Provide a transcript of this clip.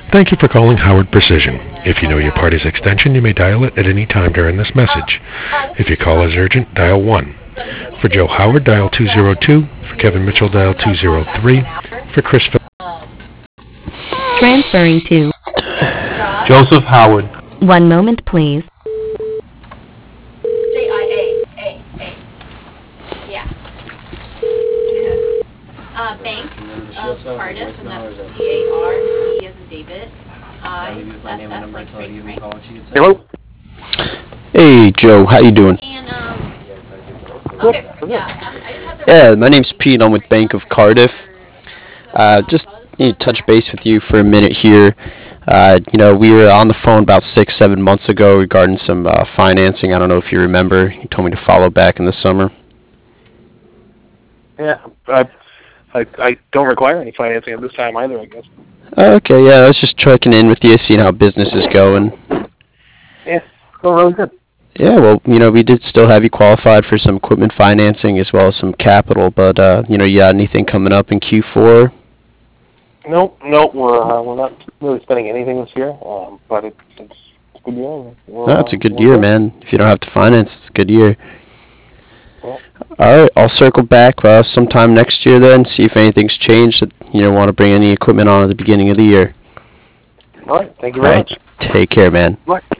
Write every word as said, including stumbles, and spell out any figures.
Thank you for calling Howard Precision. If you know your party's extension, you may dial it at any time during this message. If your call is urgent, dial one. For Joe Howard, dial two zero two. For Kevin Mitchell, dial two zero three. For Chris Phil- Transferring to Joseph Howard. one moment, please. J I A A A. Yeah. Uh, Bank of Cardiff, and that's C A R D as in David. I S S like Frank Frank. Hello? Hey Joe, how you doing? And um. Okay. Yeah. I just have to. Yeah, my name's Pete. I'm with Bank of Cardiff. Uh, just need to touch base with you for a minute here. Uh, you know, we were on the phone about six, seven months ago regarding some uh, financing. I don't know if you remember. You told me to follow back in the summer. Yeah, I, I, I don't require any financing at this time either, I guess. Okay, yeah, I was just checking in with you, seeing how business is going. Yeah, going really good. Yeah, well, you know, we did still have you qualified for some equipment financing as well as some capital, but, uh, you know, you got anything coming up in Q four? Nope, nope, we're, uh, we're not really spending anything this year, um, but it's, it's a good year. We're, No, it's a uh, good we're year, man. If you don't have to finance, it's a good year. Yeah. All right, I'll circle back uh, sometime next year then, see if anything's changed, that you know, want to bring any equipment on at the beginning of the year. All right, thank you All very right, much. take care, man. Good luck.